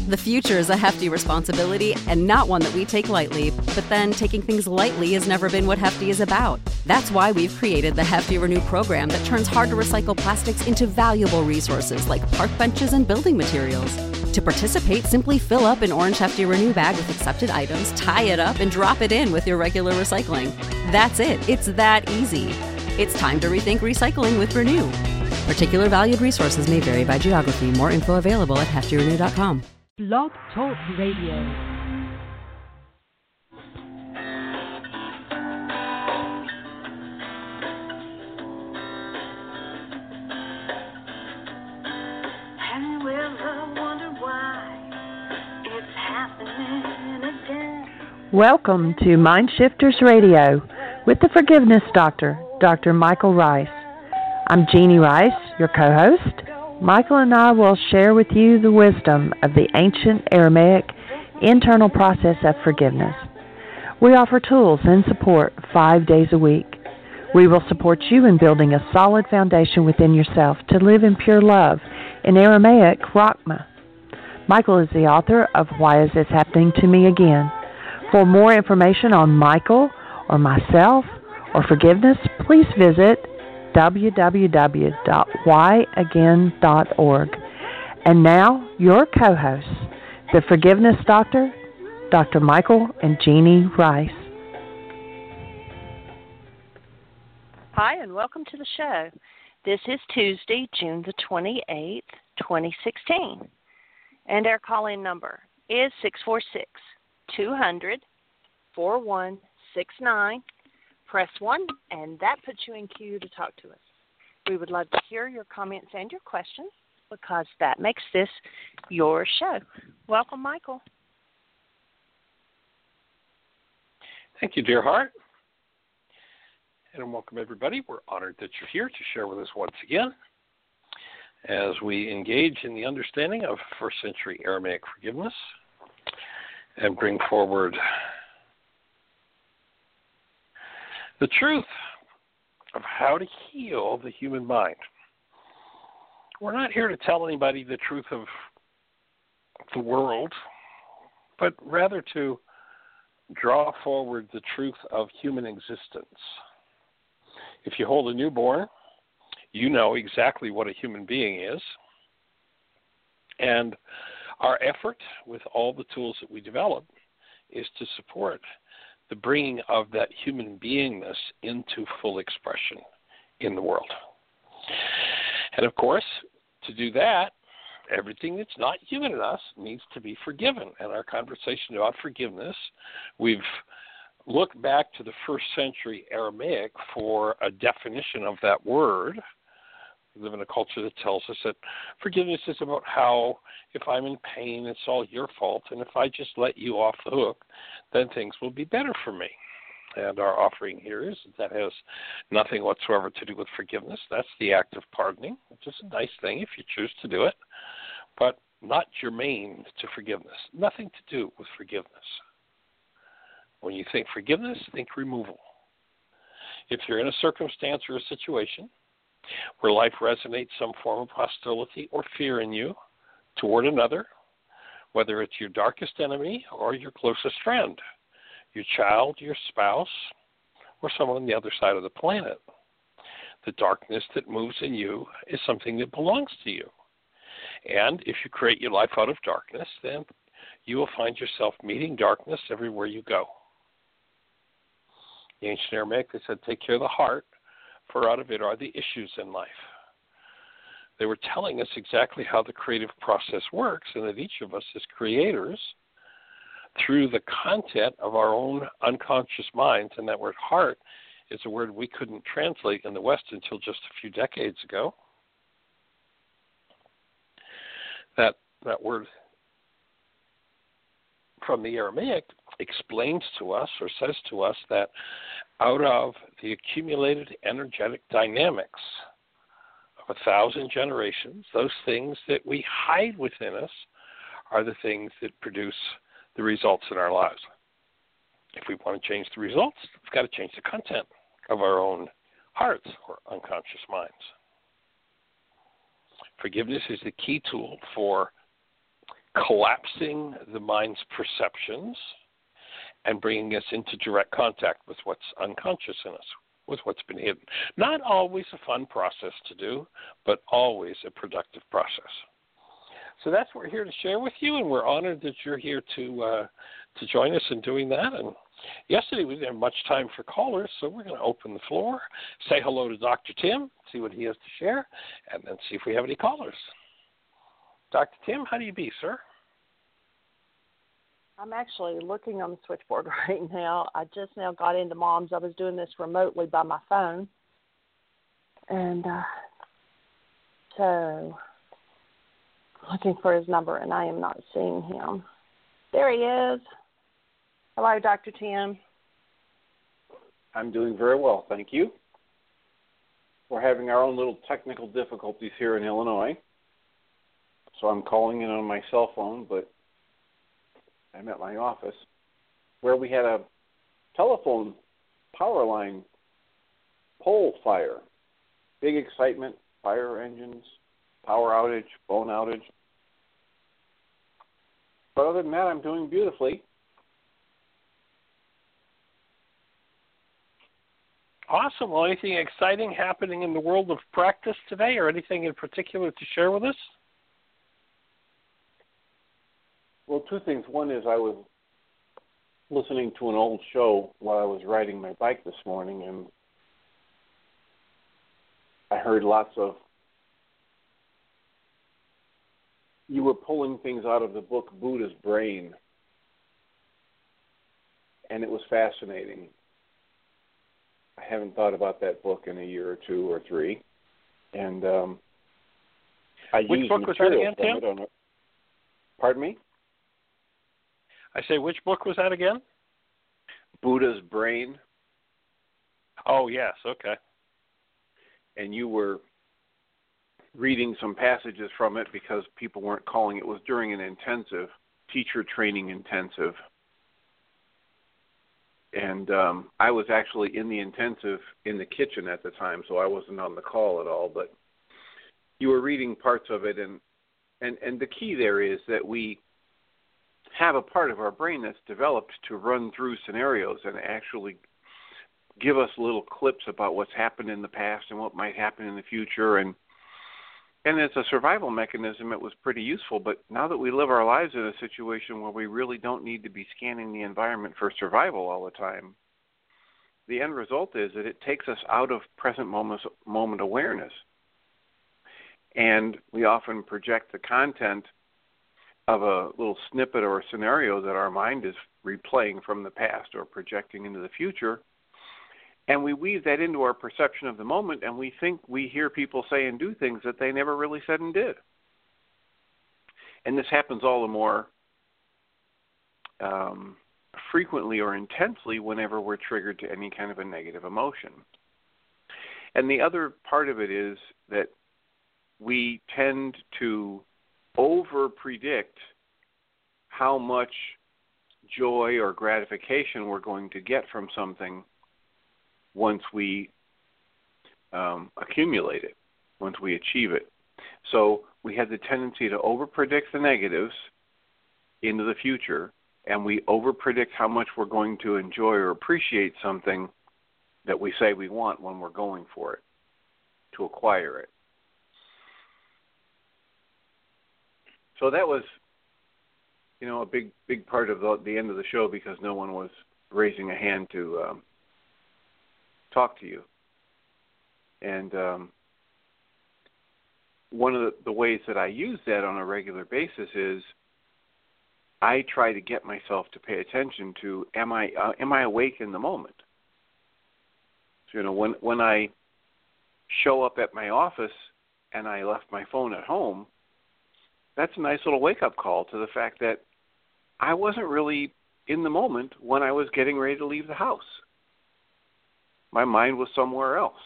The future is a hefty responsibility and not one that we take lightly, but then taking things lightly has never been what Hefty is about. That's why we've created the Hefty Renew program that turns hard-to-recycle plastics into valuable resources like park benches and building materials. To participate, simply fill up an orange Hefty Renew bag with accepted items, tie it up, and drop it in with your regular recycling. That's it. It's that easy. It's time to rethink recycling with Renew. Particular valued resources may vary by geography. More info available at heftyrenew.com. Blog Talk Radio. Welcome to Mind Shifters Radio with the Forgiveness Doctor, Dr. Michael Ryce. I'm Jeannie Ryce, your co-host. Michael and I will share with you the wisdom of the ancient Aramaic internal process of forgiveness. We offer tools and support 5 days a week. We will support you in building a solid foundation within yourself to live in pure love, in Aramaic, Rachma. Michael is the author of Why Is This Happening to Me Again? For more information on Michael or myself or forgiveness, please visit www.whyagain.org. And now, your co-hosts, the Forgiveness Doctor, Dr. Michael and Jeannie Ryce. Hi, and welcome to the show. This is Tuesday, June the 28th, 2016. And our call-in number is 646-200-4169. Press 1, and that puts you in queue to talk to us. We would love to hear your comments and your questions because that makes this your show. Welcome, Michael. Thank you, dear heart. And welcome, everybody. We're honored that you're here to share with us once again as we engage in the understanding of first century Aramaic forgiveness and bring forward the truth of how to heal the human mind. We're not here to tell anybody the truth of the world, but rather to draw forward the truth of human existence. If you hold a newborn, you know exactly what a human being is. And our effort with all the tools that we develop is to support the bringing of that human beingness into full expression in the world. And of course, to do that, everything that's not human in us needs to be forgiven. And our conversation about forgiveness, we've looked back to the first century Aramaic for a definition of that word. We live in a culture that tells us that forgiveness is about how if I'm in pain, it's all your fault, and if I just let you off the hook, then things will be better for me. And our offering here is that has nothing whatsoever to do with forgiveness. That's the act of pardoning, which is a nice thing if you choose to do it, but not germane to forgiveness. Nothing to do with forgiveness. When you think forgiveness, think removal. If you're in a circumstance or a situation where life resonates some form of hostility or fear in you toward another, whether it's your darkest enemy or your closest friend, your child, your spouse, or someone on the other side of the planet, the darkness that moves in you is something that belongs to you. And if you create your life out of darkness, then you will find yourself meeting darkness everywhere you go. The ancient Aramaic, they said, take care of the heart, for out of it are the issues in life. They were telling us exactly how the creative process works, and that each of us as creators, through the content of our own unconscious minds, and that word heart is a word we couldn't translate in the West until just a few decades ago. That word from the Aramaic explains to us or says to us that out of the accumulated energetic dynamics of 1,000 generations, those things that we hide within us are the things that produce the results in our lives. If we want to change the results, we've got to change the content of our own hearts or unconscious minds. Forgiveness is the key tool for collapsing the mind's perceptions and bringing us into direct contact with what's unconscious in us, with what's been hidden. Not always a fun process to do, but always a productive process. So that's what we're here to share with you, and we're honored that you're here to join us in doing that. And yesterday we didn't have much time for callers, so we're going to open the floor, say hello to Dr. Tim, see what he has to share, and then see if we have any callers. Dr. Tim, how do you be, sir? I'm actually looking on the switchboard right now. I just now got into Mom's. I was doing this remotely by my phone. And so looking for his number, and I am not seeing him. There he is. Hello, Dr. Tim. I'm doing very well, thank you. We're having our own little technical difficulties here in Illinois, so I'm calling in on my cell phone, but I'm at my office where we had a telephone power line pole fire. Big excitement, fire engines, power outage, phone outage. But other than that, I'm doing beautifully. Awesome. Well, anything exciting happening in the world of practice today, or anything in particular to share with us? Well, two things. One is I was listening to an old show while I was riding my bike this morning, and I heard lots of, you were pulling things out of the book Buddha's Brain, and it was fascinating. I haven't thought about that book in a year or two or three, and I Which used book was that material again, from Tim? it. Pardon me? I say, which book was that again? Buddha's Brain. Oh, yes, okay. And you were reading some passages from it because people weren't calling. It was during an intensive, teacher training intensive. And I was actually in the intensive in the kitchen at the time, so I wasn't on the call at all. But you were reading parts of it, and the key there is that we have a part of our brain that's developed to run through scenarios and actually give us little clips about what's happened in the past and what might happen in the future. And as a survival mechanism, it was pretty useful. But now that we live our lives in a situation where we really don't need to be scanning the environment for survival all the time, the end result is that it takes us out of present moment awareness. And we often project the content of a little snippet or a scenario that our mind is replaying from the past or projecting into the future. And we weave that into our perception of the moment, and we think we hear people say and do things that they never really said and did. And this happens all the more frequently or intensely whenever we're triggered to any kind of a negative emotion. And the other part of it is that we tend to over-predict how much joy or gratification we're going to get from something once we accumulate it, once we achieve it. So we have the tendency to over-predict the negatives into the future, and we over-predict how much we're going to enjoy or appreciate something that we say we want when we're going for it, to acquire it. So that was, a big part of the end of the show because no one was raising a hand to talk to you. And one of the ways that I use that on a regular basis is I try to get myself to pay attention to am I awake in the moment? So, when I show up at my office and I left my phone at home, that's a nice little wake-up call to the fact that I wasn't really in the moment when I was getting ready to leave the house. My mind was somewhere else.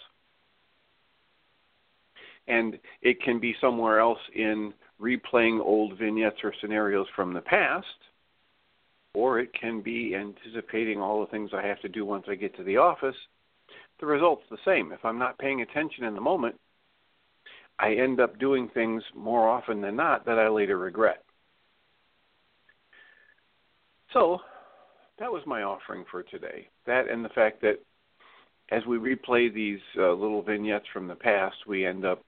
And it can be somewhere else in replaying old vignettes or scenarios from the past, or it can be anticipating all the things I have to do once I get to the office. The result's the same. If I'm not paying attention in the moment, I end up doing things more often than not that I later regret. So that was my offering for today. That and the fact that as we replay these little vignettes from the past, we end up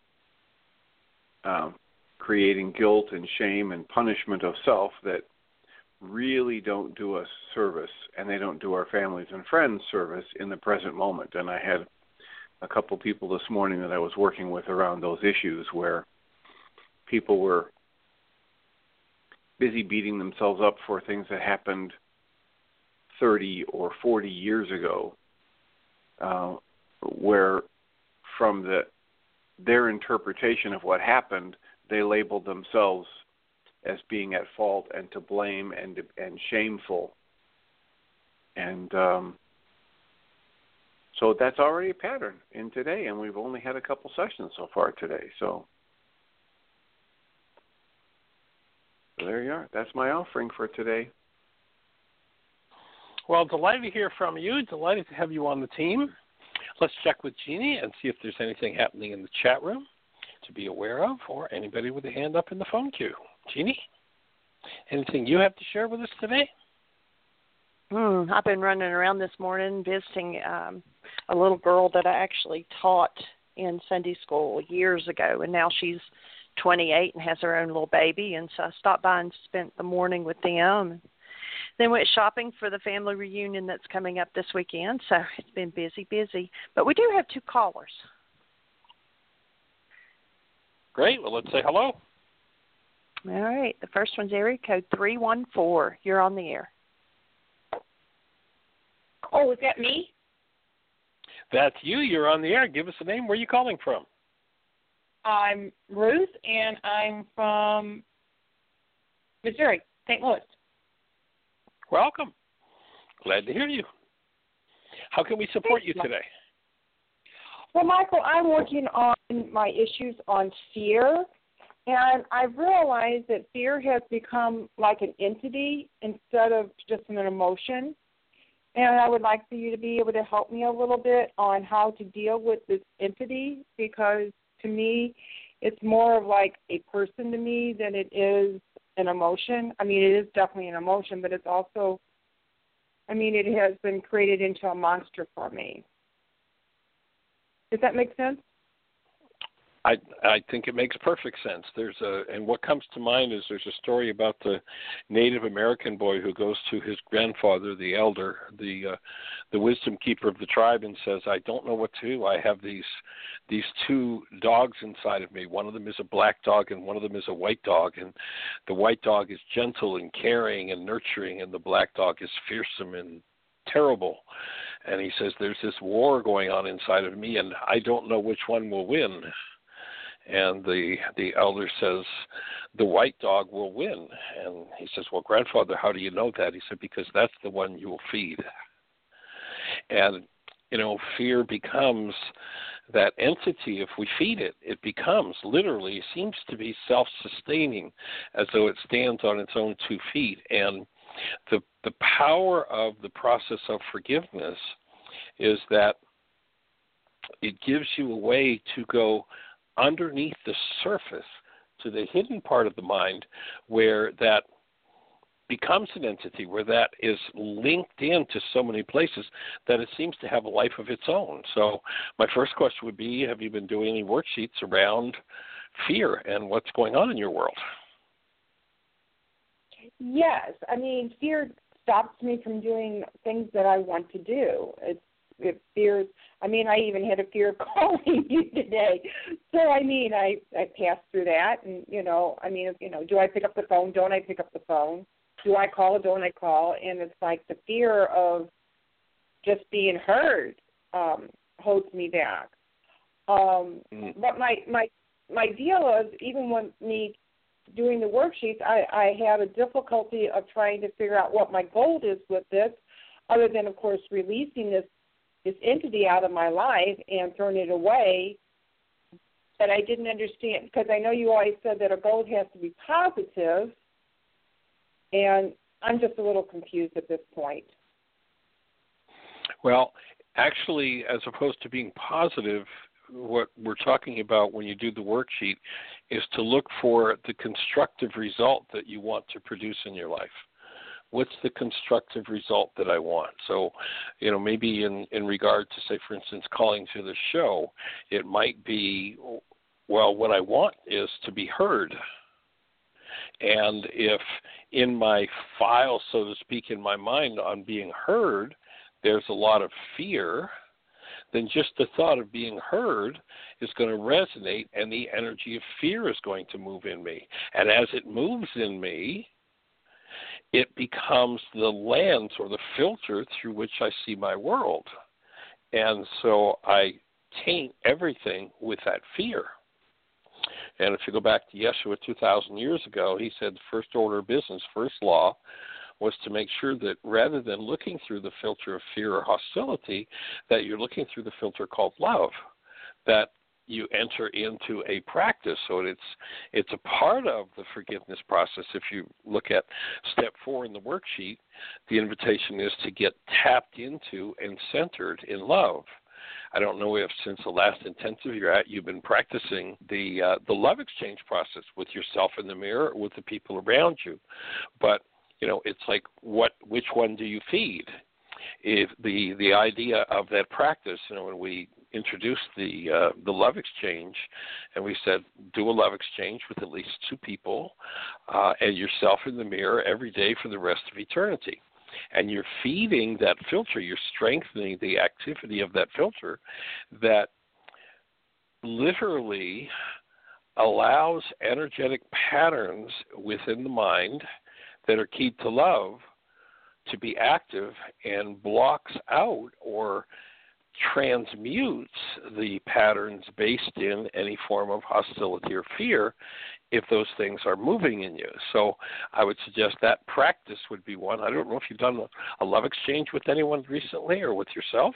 creating guilt and shame and punishment of self that really don't do us service, and they don't do our families and friends service in the present moment. And I had a couple people this morning that I was working with around those issues where people were busy beating themselves up for things that happened 30 or 40 years ago, where from their interpretation of what happened, they labeled themselves as being at fault and to blame and shameful. And so that's already a pattern in today, and we've only had a couple sessions so far today. So there you are. That's my offering for today. Well, delighted to hear from you. Delighted to have you on the team. Let's check with Jeannie and see if there's anything happening in the chat room to be aware of, or anybody with a hand up in the phone queue. Jeannie, anything you have to share with us today? I've been running around this morning visiting a little girl that I actually taught in Sunday school years ago, and now she's 28 and has her own little baby, and so I stopped by and spent the morning with them. Then went shopping for the family reunion that's coming up this weekend, so it's been busy. But we do have 2 callers. Great. Well, let's say hello. All right. The first one's area code 314. You're on the air. Oh, is that me? That's you. You're on the air. Give us a name. Where are you calling from? I'm Ruth, and I'm from Missouri, St. Louis. Welcome. Glad to hear you. How can we support you today? Well, Michael, I'm working on my issues on fear, and I've realized that fear has become like an entity instead of just an emotion. And I would like for you to be able to help me a little bit on how to deal with this entity, because to me, it's more of like a person to me than it is an emotion. I mean, it is definitely an emotion, but it's also, I mean, it has been created into a monster for me. Does that make sense? I think it makes perfect sense. And what comes to mind is there's a story about the Native American boy who goes to his grandfather, the elder, the wisdom keeper of the tribe, and says, "I don't know what to do. I have these 2 dogs inside of me. One of them is a black dog and one of them is a white dog. And the white dog is gentle and caring and nurturing, and the black dog is fearsome and terrible." And he says, "There's this war going on inside of me, and I don't know which one will win." And the elder says, "The white dog will win." And he says, "Well, grandfather, how do you know that?" He said, "Because that's the one you will feed." And, fear becomes that entity. If we feed it, it becomes literally, seems to be self-sustaining, as though it stands on its own 2 feet. And the power of the process of forgiveness is that it gives you a way to go underneath the surface to the hidden part of the mind where that becomes an entity, where that is linked into so many places that it seems to have a life of its own. So my first question would be, have you been doing any worksheets around fear and what's going on in your world? Yes. I mean, fear stops me from doing things that I want to do. It fears. I mean, I even had a fear of calling you today. So, I mean, I passed through that. And, do I pick up the phone? Don't I pick up the phone? Do I call or don't I call? And it's like the fear of just being heard holds me back. But my deal is, even when me doing the worksheets, I have a difficulty of trying to figure out what my goal is with this, other than, of course, releasing this entity out of my life and throwing it away. But I didn't understand, because I know you always said that a goal has to be positive, and I'm just a little confused at this point. Well, actually, as opposed to being positive, what we're talking about when you do the worksheet is to look for the constructive result that you want to produce in your life. what's the constructive result that I want? So, maybe in regard to, say, for instance, calling to the show, it might be, well, what I want is to be heard. And if in my file, so to speak, in my mind on being heard, there's a lot of fear, then just the thought of being heard is going to resonate, and the energy of fear is going to move in me. And as it moves in me, it becomes the lens or the filter through which I see my world. And so I taint everything with that fear. And if you go back to Yeshua 2,000 years ago, he said the first order of business, first law, was to make sure that rather than looking through the filter of fear or hostility, that you're looking through the filter called love, that you enter into a practice. So it's a part of the forgiveness process. If you look at step 4 in the worksheet, the invitation is to get tapped into and centered in love. I don't know if since the last intensive you've been practicing the love exchange process with yourself in the mirror or with the people around you, but it's like which one do you feed? If the idea of that practice, when we introduced the love exchange, and we said do a love exchange with at least 2 people and yourself in the mirror every day for the rest of eternity. And you're feeding that filter, you're strengthening the activity of that filter that literally allows energetic patterns within the mind that are keyed to love to be active and blocks out or transmutes the patterns based in any form of hostility or fear if those things are moving in you. So I would suggest that practice would be one. I don't know if you've done a love exchange with anyone recently or with yourself.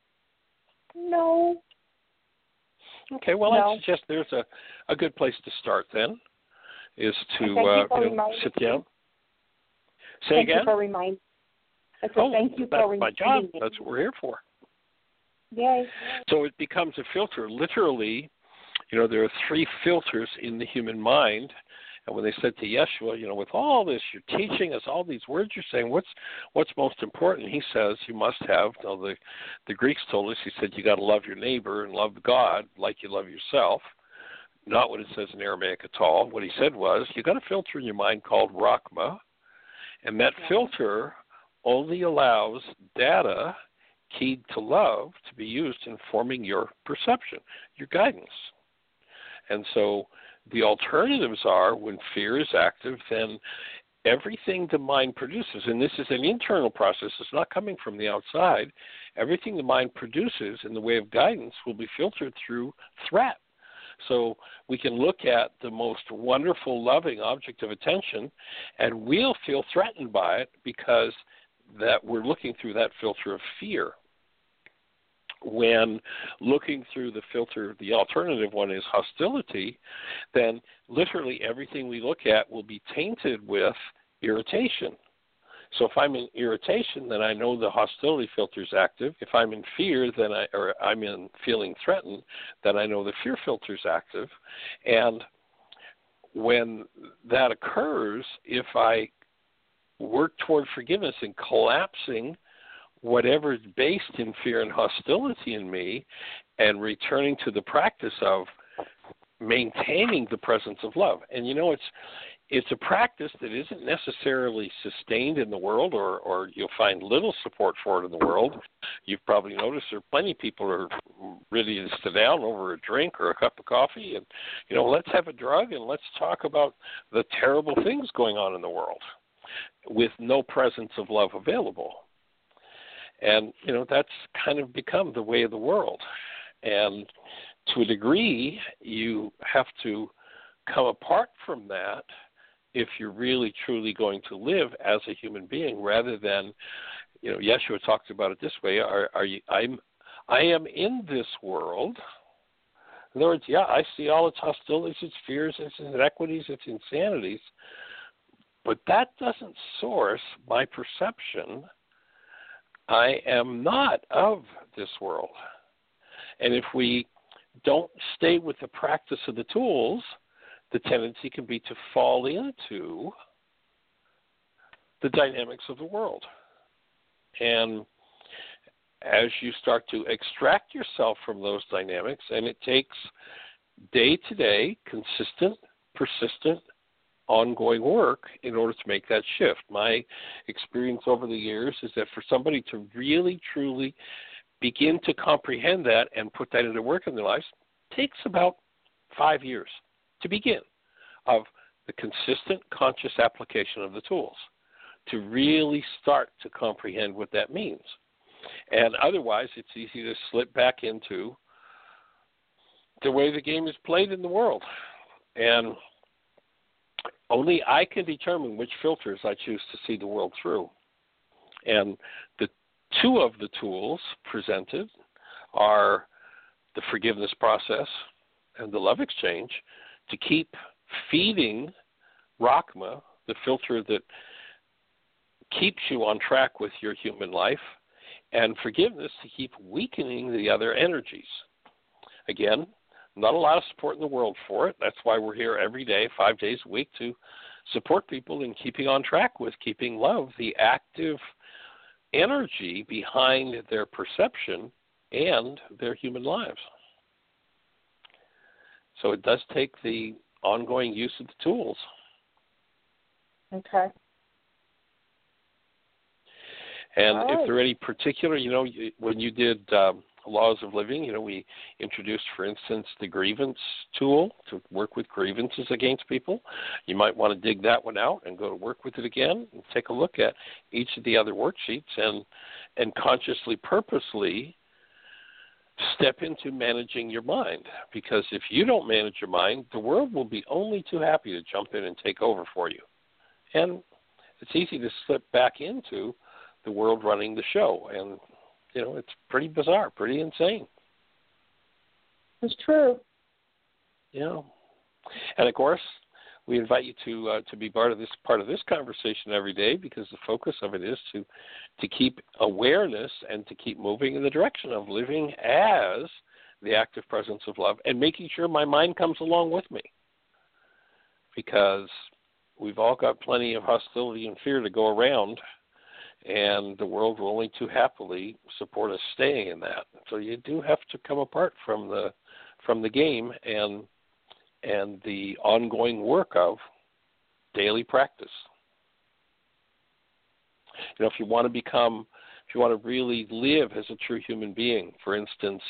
No. Okay, well, no. I suggest there's a good place to start then, is to sit down. Say again? Thank you for reminding. Thank you for reminding. That's my job. That's what we're here for. Yay. So it becomes a filter. Literally, there are 3 filters in the human mind. And when they said to Yeshua, with all this, you're teaching us all these words you're saying, what's most important? He says you must have, the Greeks told us, he said you got to love your neighbor and love God like you love yourself. Not what it says in Aramaic at all. What he said was you got a filter in your mind called Rachma, and that filter only allows data keyed to love to be used in forming your perception, your guidance. And so the alternatives are when fear is active, then everything the mind produces, and this is an internal process, it's not coming from the outside, everything the mind produces in the way of guidance will be filtered through threat. So we can look at the most wonderful, loving object of attention, and we'll feel threatened by it because that we're looking through that filter of fear. When looking through the filter, the alternative one is hostility, then literally everything we look at will be tainted with irritation. So if I'm in irritation, then I know the hostility filter is active. If I'm in fear, then I'm in feeling threatened, then I know the fear filter is active. And when that occurs, if I work toward forgiveness and collapsing whatever is based in fear and hostility in me and returning to the practice of maintaining the presence of love. And it's a practice that isn't necessarily sustained in the world, or you'll find little support for it in the world. You've probably noticed there are plenty of people who are ready to sit down over a drink or a cup of coffee and, let's have a drug and let's talk about the terrible things going on in the world with no presence of love available. And, that's kind of become the way of the world. And to a degree, you have to come apart from that if you're really truly going to live as a human being, rather than, Yeshua talks about it this way: I am in this world. In other words, I see all its hostilities, its fears, its inequities, its insanities, but that doesn't source my perception. I am not of this world. And if we don't stay with the practice of the tools, the tendency can be to fall into the dynamics of the world. And as you start to extract yourself from those dynamics, and it takes day-to-day, consistent, persistent, ongoing work in order to make that shift. My experience over the years is that for somebody to really, truly begin to comprehend that and put that into work in their lives takes about 5 years to begin of the consistent, conscious application of the tools to really start to comprehend what that means. And otherwise, it's easy to slip back into the way the game is played in the world. And only I can determine which filters I choose to see the world through. And the two of the tools presented are the forgiveness process and the love exchange to keep feeding Rachma, the filter that keeps you on track with your human life, and forgiveness to keep weakening the other energies. Again, not a lot of support in the world for it. That's why we're here every day, 5 days a week, to support people in keeping on track with keeping love, the active energy behind their perception and their human lives. So it does take the ongoing use of the tools. Okay. And if there are any particular, when you did Laws of Living, we introduced, for instance, the grievance tool to work with grievances against people. You might want to dig that one out and go to work with it again and take a look at each of the other worksheets and consciously, purposely step into managing your mind. Because if you don't manage your mind, the world will be only too happy to jump in and take over for you. And it's easy to slip back into the world running the show. And, it's pretty bizarre, pretty insane. It's true. Yeah. And, of course, we invite you to be part of this conversation every day, because the focus of it is to keep awareness and to keep moving in the direction of living as the active presence of love and making sure my mind comes along with me. Because we've all got plenty of hostility and fear to go around, and the world will only too happily support us staying in that. So you do have to come apart from the game and the ongoing work of daily practice. If you want to really live as a true human being, for instance,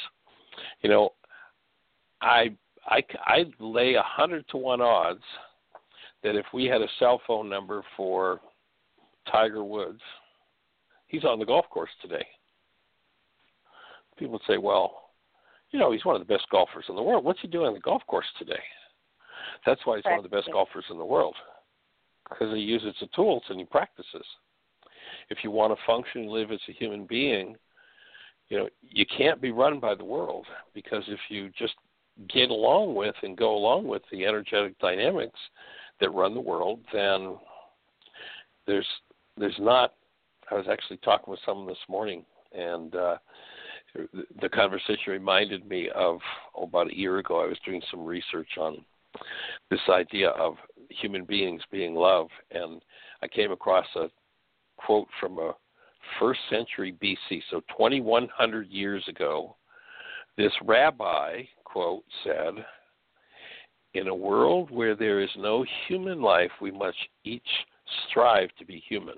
I lay 100-to-1 odds that if we had a cell phone number for Tiger Woods, he's on the golf course today. People would say, well, he's one of the best golfers in the world. What's he doing on the golf course today? That's why he's one of the best golfers in the world, because he uses the tools and he practices. If you want to function and live as a human being, you can't be run by the world, because if you just get along with and go along with the energetic dynamics that run the world, then there's not. I was actually talking with someone this morning, and the conversation reminded me of about a year ago. I was doing some research on this idea of human beings being love, and I came across a quote from a 1st century BC, so 2,100 years ago. This rabbi, quote, said, "In a world where there is no human life, we must each strive to be human."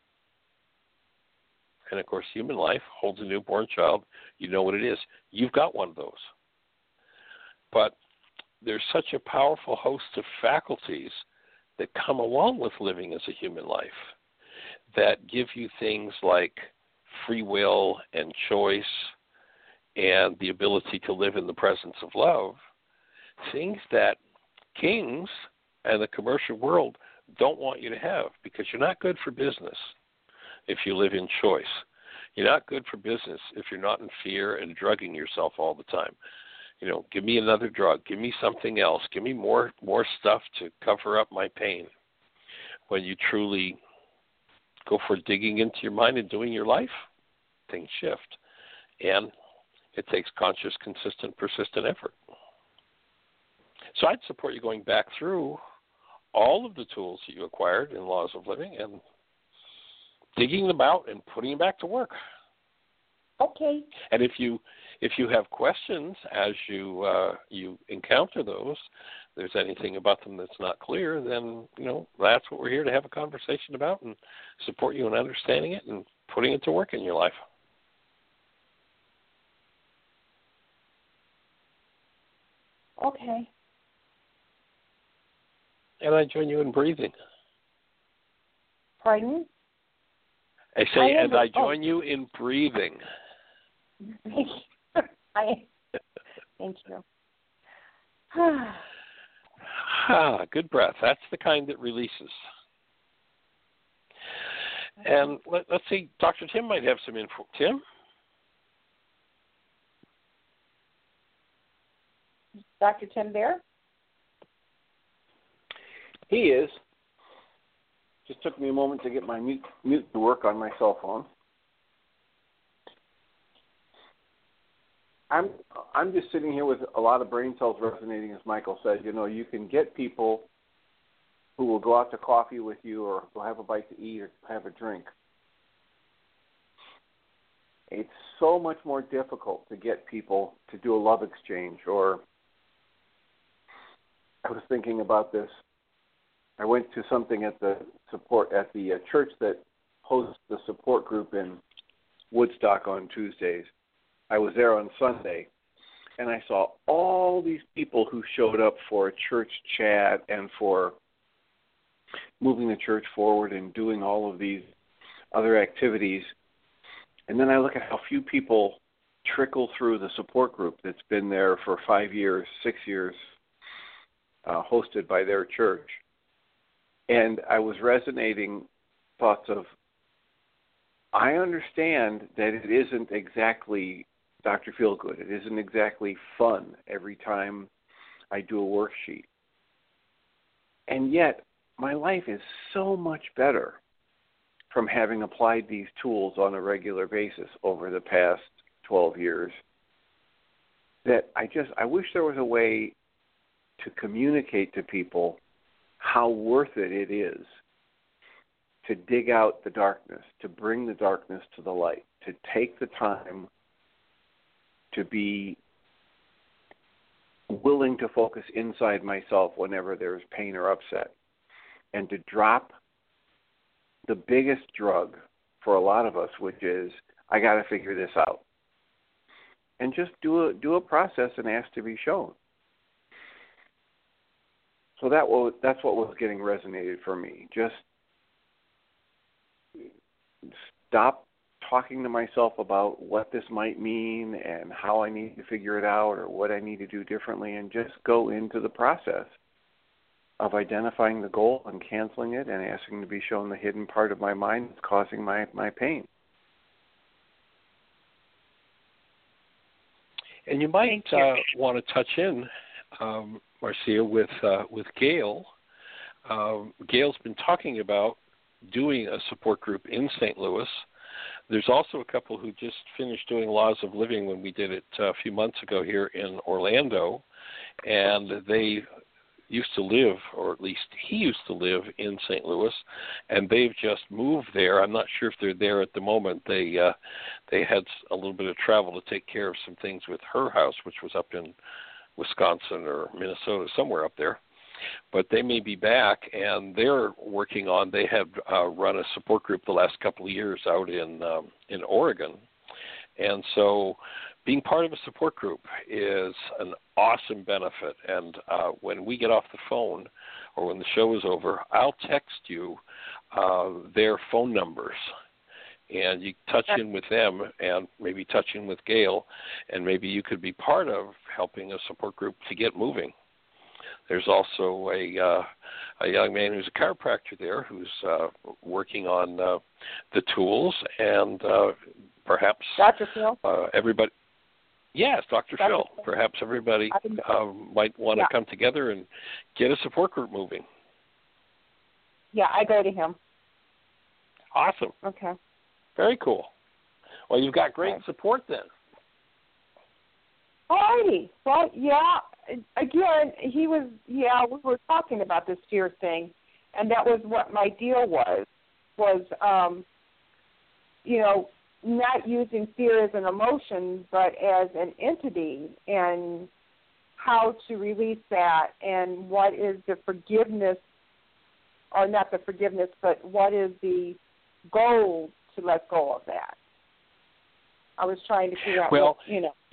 And, of course, human life holds a newborn child. You know what it is. You've got one of those. But there's such a powerful host of faculties that come along with living as a human life that give you things like free will and choice and the ability to live in the presence of love, things that kings and the commercial world don't want you to have, because you're not good for business if you live in choice. You're not good for business if you're not in fear and drugging yourself all the time. Give me another drug. Give me something else. Give me more stuff to cover up my pain. When you truly go for digging into your mind and doing your life, things shift. And it takes conscious, consistent, persistent effort. So I'd support you going back through all of the tools that you acquired in Laws of Living and digging them out and putting them back to work. Okay. And if you have questions as you encounter those, if there's anything about them that's not clear, then that's what we're here to have a conversation about and support you in understanding it and putting it to work in your life. Okay. And I join you in breathing. Pardon? I say, and I join you in breathing. Thank you. Good breath. That's the kind that releases. And let's see, Dr. Tim might have some info. Tim? Dr. Tim there? He is. Just took me a moment to get my mute to work on my cell phone. I'm just sitting here with a lot of brain cells resonating, as Michael said. You can get people who will go out to coffee with you or go have a bite to eat or have a drink. It's so much more difficult to get people to do a love exchange. Or I was thinking about this. I went to something at the church that hosts the support group in Woodstock on Tuesdays. I was there on Sunday, and I saw all these people who showed up for a church chat and for moving the church forward and doing all of these other activities. And then I look at how few people trickle through the support group that's been there for 5 years, 6 years, hosted by their church. And I was resonating thoughts of, I understand that it isn't exactly Dr. Feelgood. It isn't exactly fun every time I do a worksheet. And yet, my life is so much better from having applied these tools on a regular basis over the past 12 years that I wish there was a way to communicate to people how worth it is to dig out the darkness, to bring the darkness to the light, to take the time to be willing to focus inside myself whenever there's pain or upset, and to drop the biggest drug for a lot of us, which is, I got to figure this out. And just do a process and ask to be shown. So that's what was getting resonated for me. Just stop talking to myself about what this might mean and how I need to figure it out or what I need to do differently, and just go into the process of identifying the goal and canceling it and asking to be shown the hidden part of my mind that's causing my pain. And you might want to touch in, Marcia, with Gail. Gail's been talking about doing a support group in St. Louis. There's also a couple who just finished doing Laws of Living when we did it a few months ago here in Orlando, and they used to live, or at least he used to live, in St. Louis, and they've just moved there. I'm not sure if they're there at the moment. They had a little bit of travel to take care of some things with her house, which was up in Wisconsin or Minnesota, somewhere up there. But they may be back, and they're working on, they have run a support group the last couple of years out in Oregon. And so being part of a support group is an awesome benefit. And when we get off the phone or when the show is over, I'll text you their phone numbers. And you touch in with them and maybe touch in with Gail, and maybe you could be part of helping a support group to get moving. There's also a young man who's a chiropractor there who's working on the tools, and perhaps Dr. Phil? Everybody. Yes, Dr. Phil. Perhaps everybody might want to come together and get a support group moving. Yeah, I go to him. Awesome. Okay. Very cool. Well, you've got great support then. Alrighty. Well, yeah. Again, we were talking about this fear thing, and that was what my deal was not using fear as an emotion, but as an entity, and how to release that, and what is the forgiveness, or not the forgiveness, but what is the goal to let go of that. I was trying to figure out. Well,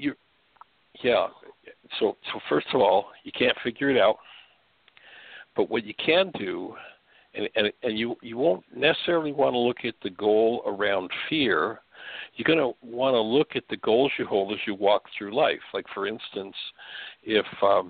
So first of all, you can't figure it out. But what you can do, and you won't necessarily want to look at the goal around fear. You're going to want to look at the goals you hold as you walk through life. Like, for instance, if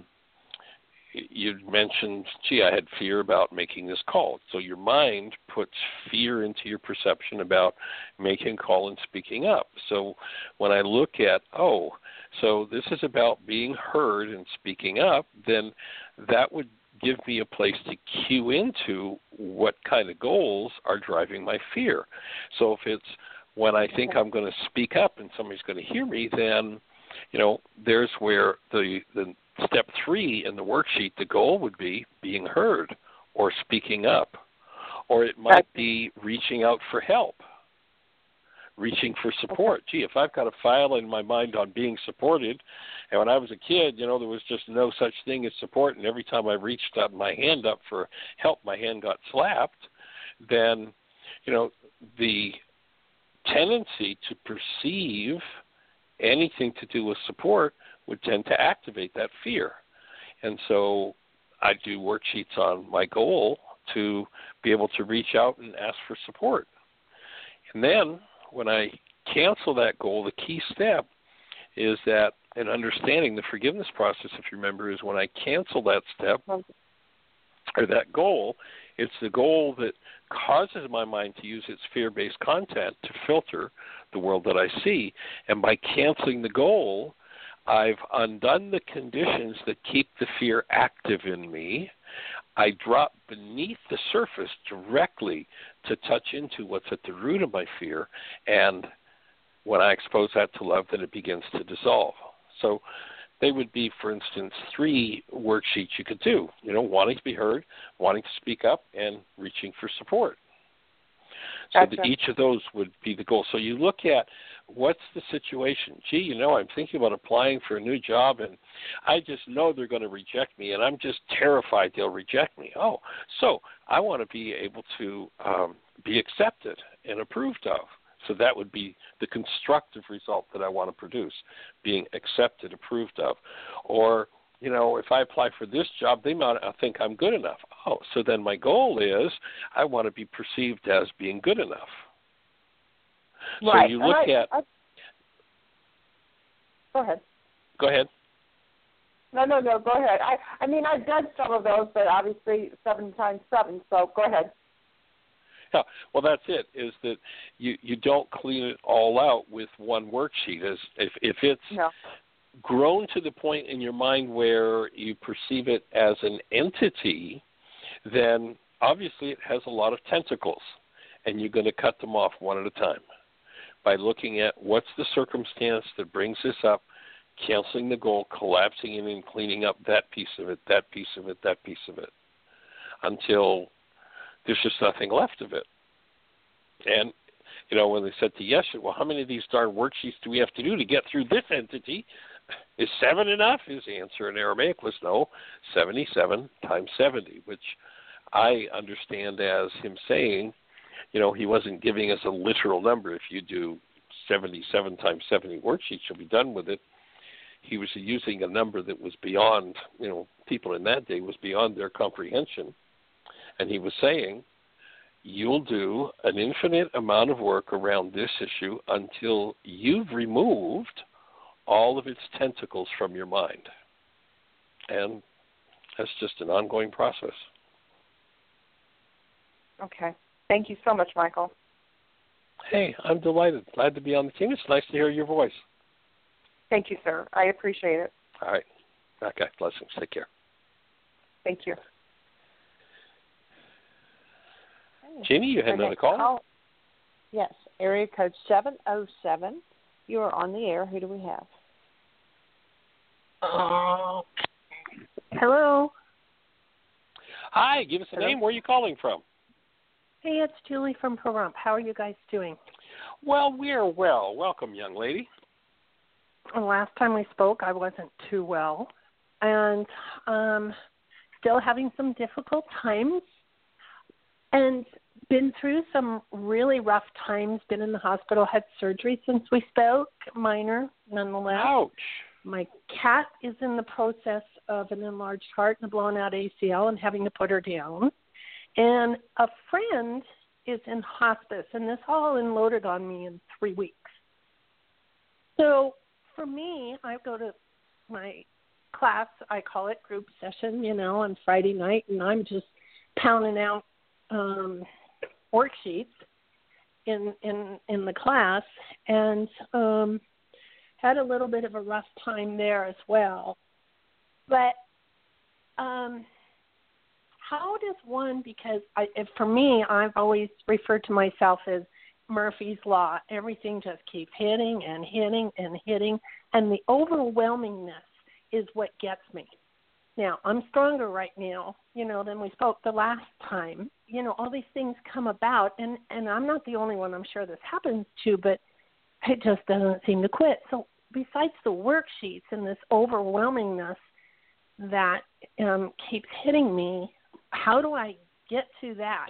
you mentioned, I had fear about making this call. So your mind puts fear into your perception about making a call and speaking up. So when I look at, so this is about being heard and speaking up, then that would give me a place to cue into what kind of goals are driving my fear. So if it's when I think I'm going to speak up and somebody's going to hear me, then, there's where the step 3 in the worksheet, the goal would be being heard or speaking up. Or it might be reaching out for help, reaching for support. If I've got a file in my mind on being supported, and when I was a kid, there was just no such thing as support, and every time I reached my hand up for help, my hand got slapped, then, the tendency to perceive anything to do with support would tend to activate that fear. And so I do worksheets on my goal to be able to reach out and ask for support. And then when I cancel that goal, the key step is that, and understanding the forgiveness process, if you remember, is when I cancel that step or that goal, it's the goal that causes my mind to use its fear-based content to filter the world that I see. And by canceling the goal, I've undone the conditions that keep the fear active in me. I drop beneath the surface directly to touch into what's at the root of my fear. And when I expose that to love, then it begins to dissolve. So they would be, for instance, 3 worksheets you could do, wanting to be heard, wanting to speak up, and reaching for support. So that each of those would be the goal. So you look at what's the situation. I'm thinking about applying for a new job, and I just know they're going to reject me, and I'm just terrified they'll reject me. So I want to be able to be accepted and approved of. So that would be the constructive result that I want to produce, being accepted, approved of. Or, if I apply for this job, they might think I'm good enough. So then my goal is I want to be perceived as being good enough. Right. So you look at... Go ahead. Go ahead. No, go ahead. I've done some of those, but obviously 7 times 7, so go ahead. Yeah, well, that's it, is that you don't clean it all out with one worksheet. If it's grown to the point in your mind where you perceive it as an entity, then obviously it has a lot of tentacles, and you're going to cut them off one at a time by looking at what's the circumstance that brings this up, canceling the goal, collapsing it, and cleaning up that piece of it, that piece of it, that piece of it, until there's just nothing left of it. And, when they said to Yeshua, well, how many of these darn worksheets do we have to do to get through this entity? Is 7 enough? His answer in Aramaic was no, 77 times 70, which I understand as him saying, he wasn't giving us a literal number. If you do 77 times 70 worksheets, you'll be done with it. He was using a number that was beyond, people in that day was beyond their comprehension. And he was saying, you'll do an infinite amount of work around this issue until you've removed all of its tentacles from your mind. And that's just an ongoing process. Okay. Thank you so much, Michael. Hey, I'm delighted. Glad to be on the team. It's nice to hear your voice. Thank you, sir. I appreciate it. All right. Okay. Blessings. Take care. Thank you. Jeannie, you had another call? Yes, area code 707. You are on the air. Who do we have? Hello. Hi, give us a name. Where are you calling from? Hey, it's Julie from Pahrump. How are you guys doing? Well, we are well. Welcome, young lady. The last time we spoke, I wasn't too well, and still having some difficult times, and been through some really rough times, been in the hospital, had surgery since we spoke, minor nonetheless. Ouch. My cat is in the process of an enlarged heart and a blown out ACL and having to put her down. And a friend is in hospice, and this all unloaded on me in 3 weeks. So for me, I go to my class, I call it group session, on Friday night, and I'm just pounding out worksheets in the class, and had a little bit of a rough time there as well. But how does one, because for me, I've always referred to myself as Murphy's Law. Everything just keeps hitting and hitting and hitting, and the overwhelmingness is what gets me. Now, I'm stronger right now, than we spoke the last time. All these things come about, and I'm not the only one I'm sure this happens to, but it just doesn't seem to quit. So besides the worksheets and this overwhelmingness that keeps hitting me, how do I get to that?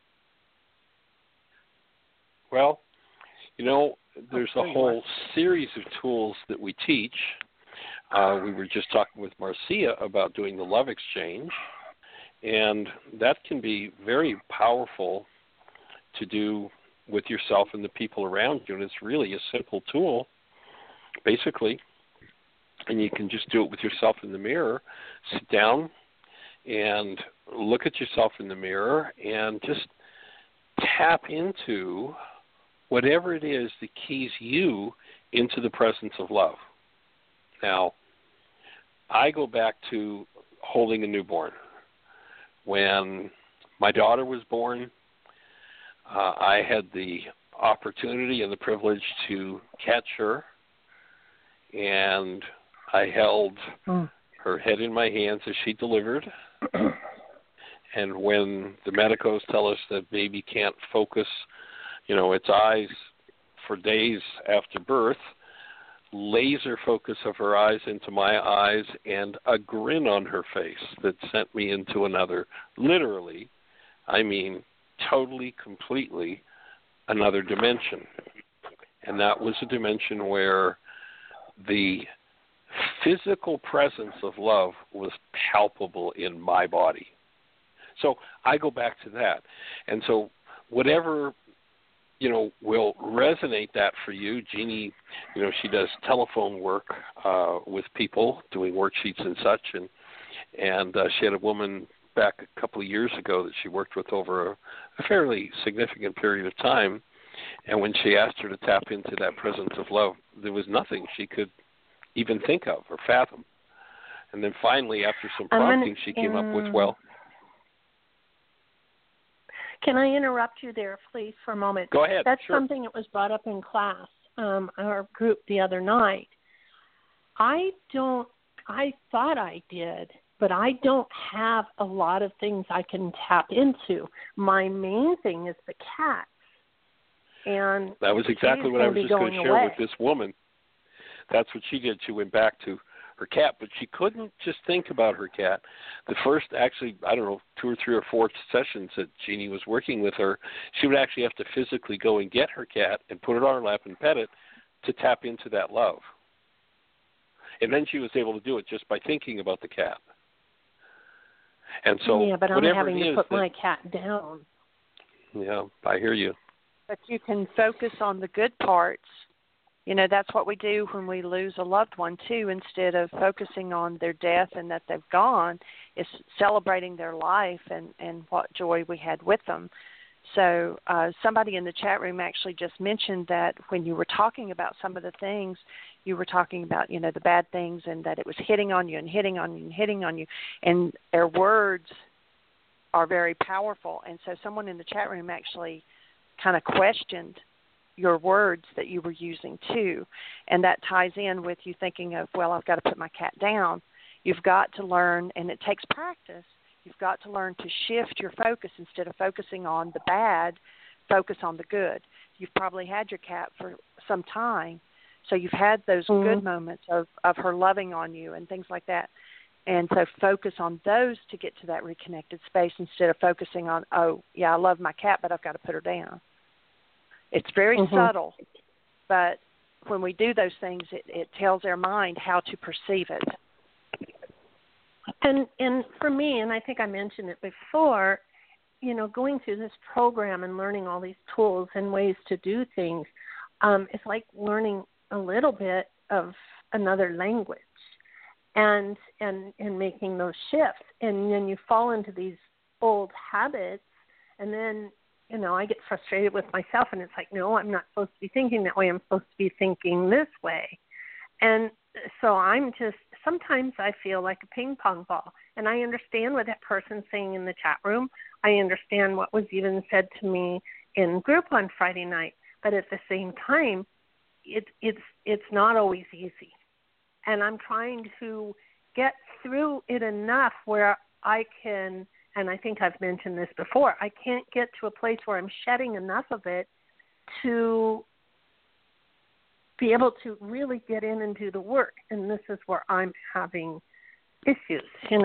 Well, there's a whole series of tools that we teach. We were just talking with Marcia about doing the love exchange, and that can be very powerful to do with yourself and the people around you, and it's really a simple tool, basically, and you can just do it with yourself in the mirror. Sit down and look at yourself in the mirror and just tap into whatever it is that keys you into the presence of love. Now, I go back to holding a newborn. When my daughter was born, I had the opportunity and the privilege to catch her, and I held her head in my hands as she delivered. And when the medicos tell us that baby can't focus, its eyes for days after birth, laser focus of her eyes into my eyes and a grin on her face that sent me into another, literally, totally, completely another dimension. And that was a dimension where the physical presence of love was palpable in my body. So I go back to that. And so whatever, will resonate that for you. Jeannie, she does telephone work with people, doing worksheets and such. And she had a woman back a couple of years ago that she worked with over a fairly significant period of time. And when she asked her to tap into that presence of love, there was nothing she could even think of or fathom. And then finally, after some prompting, she came up with, Can I interrupt you there, please, for a moment? Go ahead. That's sure. something that was brought up in class, our group the other night. I thought I did, but I don't have a lot of things I can tap into. My main thing is the cat. And that was exactly what I was just going to share with this woman. That's what she did. She went back to her cat, but she couldn't just think about her cat. The first, 2 or 3 or 4 sessions that Jeannie was working with her, she would actually have to physically go and get her cat and put it on her lap and pet it to tap into that love. And then she was able to do it just by thinking about the cat. And so, yeah, but I'm having to put my cat down. Yeah, I hear you. But you can focus on the good parts. That's what we do when we lose a loved one, too. Instead of focusing on their death and that they've gone, is celebrating their life and what joy we had with them. So somebody in the chat room actually just mentioned that when you were talking about some of the things, you were talking about, the bad things and that it was hitting on you and hitting on you and hitting on you. And their words are very powerful. And so someone in the chat room actually kind of questioned your words that you were using too. And that ties in with you thinking of, well, I've got to put my cat down. You've got to learn, and it takes practice, you've got to learn to shift your focus instead of focusing on the bad, focus on the good. You've probably had your cat for some time, so you've had those good moments of her loving on you and things like that. And so focus on those to get to that reconnected space instead of focusing on, oh, yeah, I love my cat, but I've got to put her down. It's very subtle, but when we do those things, it tells our mind how to perceive it. And for me, and I think I mentioned it before, going through this program and learning all these tools and ways to do things, it's like learning a little bit of another language and making those shifts. And then you fall into these old habits, and then, I get frustrated with myself, and it's like, no, I'm not supposed to be thinking that way. I'm supposed to be thinking this way. And so sometimes I feel like a ping pong ball, and I understand what that person's saying in the chat room. I understand what was even said to me in group on Friday night, but at the same time, it's not always easy. And I'm trying to get through it enough where I can, and I think I've mentioned this before, I can't get to a place where I'm shedding enough of it to be able to really get in and do the work. And this is where I'm having issues,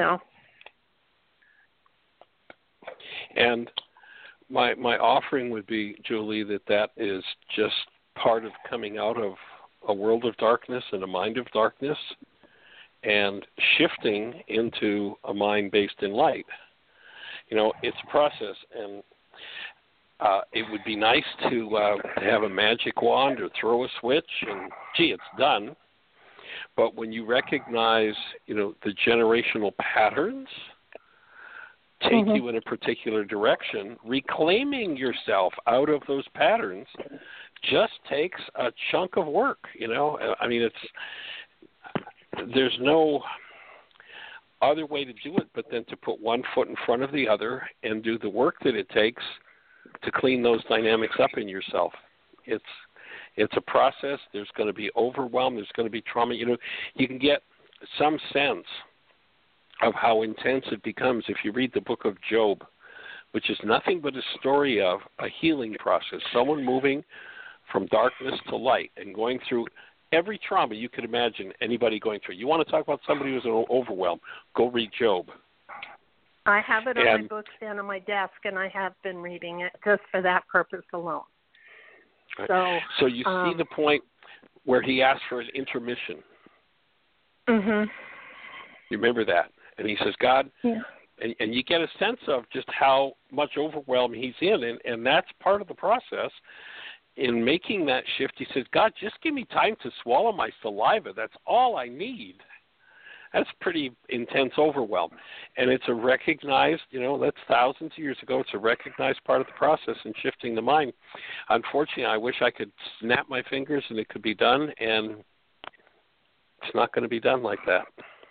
And my offering would be, Julie, that is just part of coming out of a world of darkness and a mind of darkness and shifting into a mind based in light. It's a process, and it would be nice to have a magic wand or throw a switch and, it's done. But when you recognize, the generational patterns take you in a particular direction, reclaiming yourself out of those patterns just takes a chunk of work, I mean, there's no other way to do it but then to put one foot in front of the other and do the work that it takes to clean those dynamics up in yourself. It's a process. There's going to be overwhelm. There's going to be trauma. You can get some sense of how intense it becomes if you read the book of Job, which is nothing but a story of a healing process, someone moving from darkness to light and going through every trauma you could imagine anybody going through. You want to talk about somebody who's overwhelmed, go read Job. I have it on my bookstand on my desk, and I have been reading it just for that purpose alone. So you see the point where he asked for an intermission. Mm-hmm. You remember that? And he says, God, and you get a sense of just how much overwhelm he's in, and that's part of the process. In making that shift, he says, God, just give me time to swallow my saliva. That's all I need. That's pretty intense overwhelm. And it's a recognized, that's thousands of years ago. It's a recognized part of the process in shifting the mind. Unfortunately, I wish I could snap my fingers and it could be done, and it's not going to be done like that.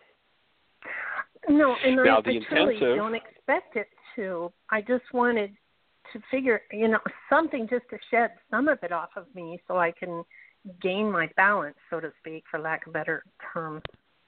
No, and I truly don't expect it to. I just wanted to figure, something just to shed some of it off of me so I can gain my balance, so to speak, for lack of a better term.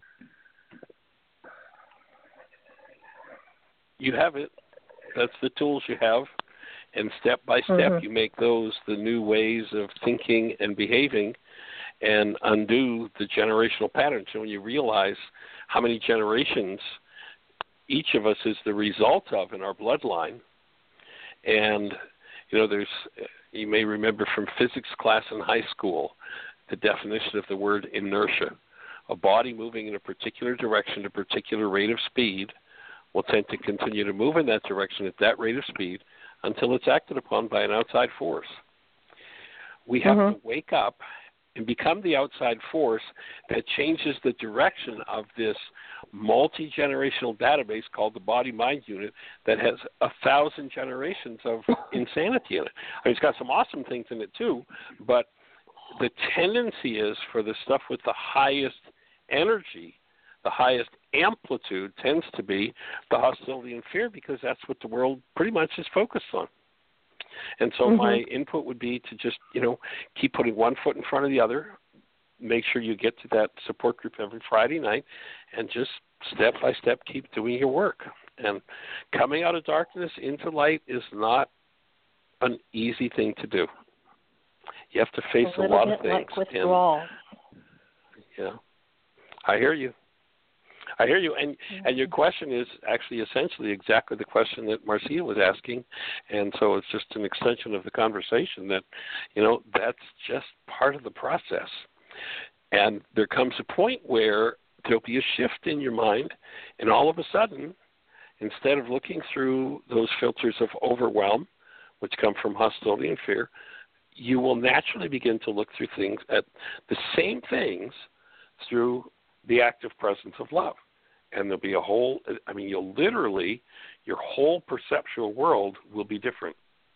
You have it. That's the tools you have. And step by step, you make those the new ways of thinking and behaving and undo the generational patterns. And when you realize how many generations each of us is the result of in our bloodline, and, you may remember from physics class in high school, the definition of the word inertia. A body moving in a particular direction at a particular rate of speed will tend to continue to move in that direction at that rate of speed until it's acted upon by an outside force. We have to wake up and become the outside force that changes the direction of this multi-generational database called the body-mind unit that has 1,000 generations of insanity in it. I mean, it's got some awesome things in it too, but the tendency is for the stuff with the highest energy, the highest amplitude, tends to be the hostility and fear, because that's what the world pretty much is focused on. And so my input would be to just, keep putting one foot in front of the other, make sure you get to that support group every Friday night, and just step by step keep doing your work. And coming out of darkness into light is not an easy thing to do. You have to face a lot of things. Like withdrawal. Yeah, I hear you. And your question is actually essentially exactly the question that Marcia was asking, and so it's just an extension of the conversation that, that's just part of the process. And there comes a point where there'll be a shift in your mind, and all of a sudden, instead of looking through those filters of overwhelm, which come from hostility and fear, you will naturally begin to look through things at the same things through the active presence of love. And there'll be your whole perceptual world will be different.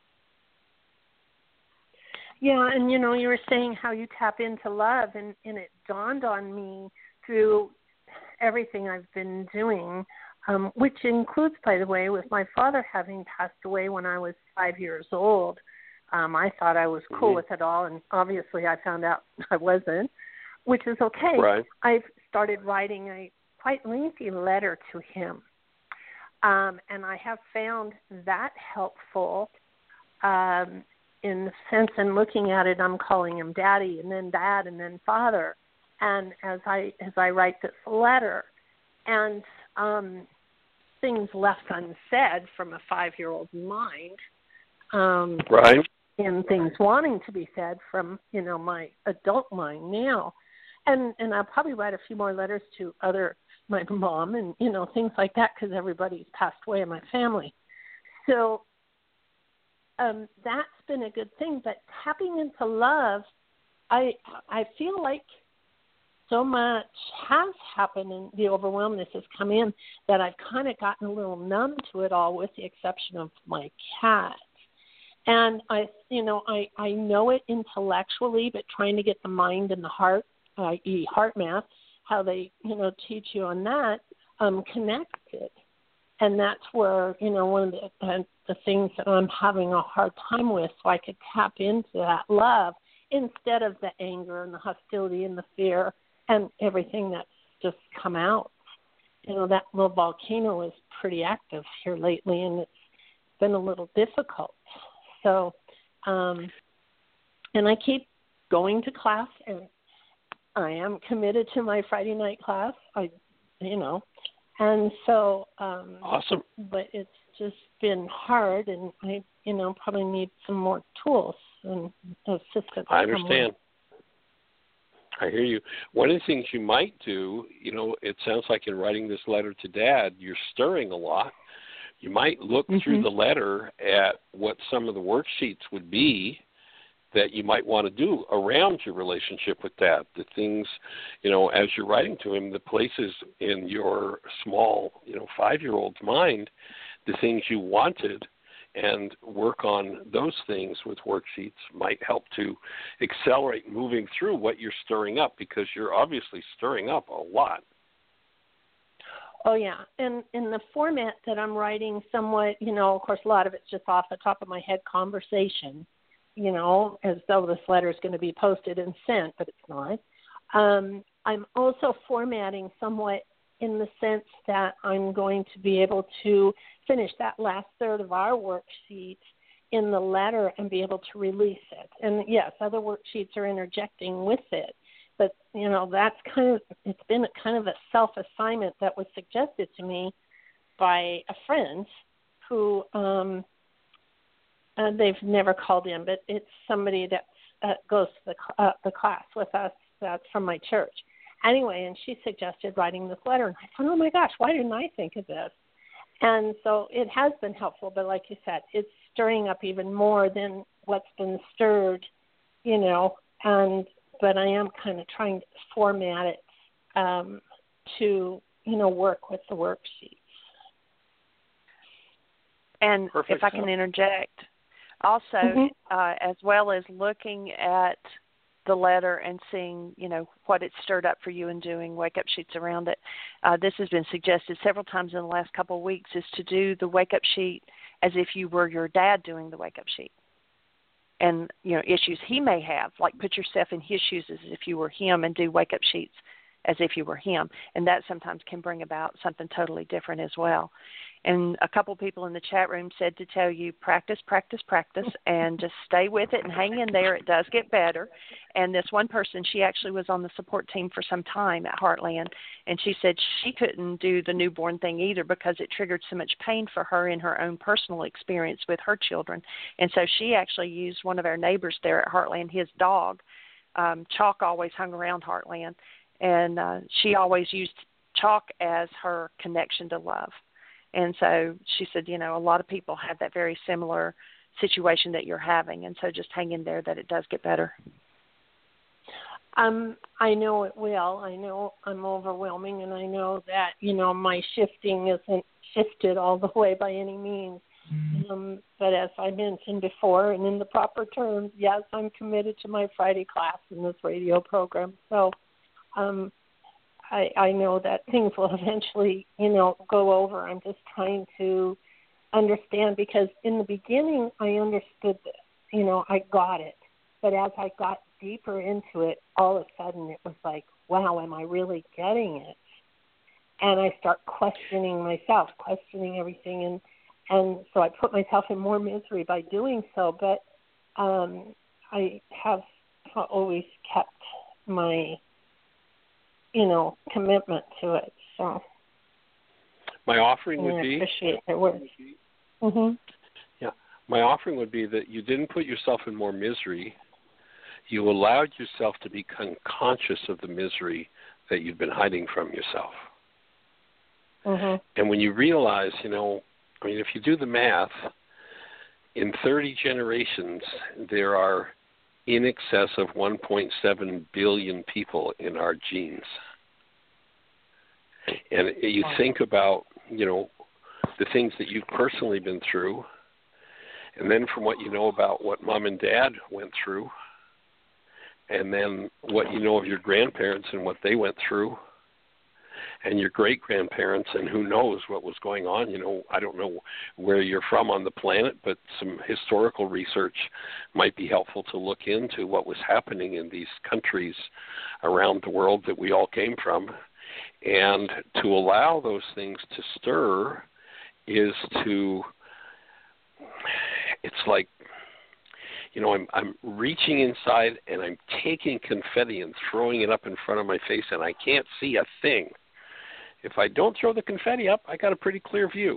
Yeah, and you were saying how you tap into love, and it dawned on me through everything I've been doing, which includes, by the way, with my father having passed away when I was 5 years old. I thought I was cool with it all, and obviously I found out I wasn't, which is okay. Right. I've started writing a quite lengthy letter to him, and I have found that helpful in the sense, and looking at it, I'm calling him Daddy, and then Dad, and then Father. And as I write this letter, and things left unsaid from a 5-year-old mind, right, and things wanting to be said from my adult mind now, and I'll probably write a few more letters to my mom and things like that, because everybody's passed away in my family. So that's been a good thing. But tapping into love, I feel like so much has happened, and the overwhelmness has come in that I've kind of gotten a little numb to it all, with the exception of my cat. And I know it intellectually, but trying to get the mind and the heart, i.e. heart math, how they teach you on that, connected. And that's where one of the things that I'm having a hard time with, so I could tap into that love instead of the anger and the hostility and the fear and everything that's just come out. That little volcano is pretty active here lately, and it's been a little difficult. So, and I keep going to class, and I am committed to my Friday night class. And so, awesome. But it's just been hard, and I, probably need some more tools and assistance. I understand. I hear you. One of the things you might do, it sounds like in writing this letter to Dad, you're stirring a lot. You might look through the letter at what some of the worksheets would be that you might want to do around your relationship with Dad. The things, as you're writing to him, the places in your small, 5-year-old's mind, the things you wanted, and work on those things with worksheets might help to accelerate moving through what you're stirring up, because you're obviously stirring up a lot. Oh, yeah. And in the format that I'm writing somewhat, of course, a lot of it's just off the top of my head conversation, as though this letter is going to be posted and sent, but it's not. I'm also formatting somewhat in the sense that I'm going to be able to finish that last third of our worksheet in the letter and be able to release it. And, yes, other worksheets are interjecting with it. But, that's it's been kind of a self-assignment that was suggested to me by a friend who they've never called in, but it's somebody that goes to the class with us that's from my church. Anyway, and she suggested writing this letter, and I thought, oh, my gosh, why didn't I think of this? And so it has been helpful, but like you said, it's stirring up even more than what's been stirred, but I am kind of trying to format it to, work with the worksheets. And Perfect. if I can interject, also, as well as looking at the letter and seeing, what it stirred up for you and doing wake-up sheets around it, this has been suggested several times in the last couple of weeks, is to do the wake-up sheet as if you were your dad doing the wake-up sheet. And, issues he may have, like put yourself in his shoes as if you were him and do wake-up sheets as if you were him. And that sometimes can bring about something totally different as well. And a couple people in the chat room said to tell you, practice, practice, practice, and just stay with it and hang in there. It does get better. And this one person, she actually was on the support team for some time at Heartland, and she said she couldn't do the newborn thing either because it triggered so much pain for her in her own personal experience with her children. And so she actually used one of our neighbors there at Heartland, his dog. Chalk always hung around Heartland, and she always used Chalk as her connection to love. And so she said, you know, a lot of people have that very similar situation that you're having, and so just hang in there that it does get better. I know it will. I know I'm overwhelming, and I know that, you know, my shifting isn't shifted all the way by any means. But as I mentioned before, and in the proper terms, yes, I'm committed to my Friday class in this radio program. So I know that things will eventually, you know, go over. I'm just trying to understand, because in the beginning I understood this, you know, I got it. But as I got deeper into it, all of a sudden it was like, wow, am I really getting it? And I start questioning myself, questioning everything. And so I put myself in more misery by doing so. But I have always kept my, you know, commitment to it. So my offering would be, appreciate their words. Yeah, my offering would be that you didn't put yourself in more misery. You allowed yourself to become conscious of the misery that you've been hiding from yourself. And when you realize, you know, I mean, if you do the math, in 30 generations, there are in excess of 1.7 billion people in our genes. And you think about, you know, the things that you've personally been through, and then from what you know about what mom and dad went through, and then what you know of your grandparents and what they went through, and your great-grandparents, and who knows what was going on. You know, I don't know where you're from on the planet, but some historical research might be helpful to look into what was happening in these countries around the world that we all came from. And to allow those things to stir is to, it's like, you know, I'm reaching inside and I'm taking confetti and throwing it up in front of my face, and I can't see a thing. If I don't throw the confetti up, I got a pretty clear view.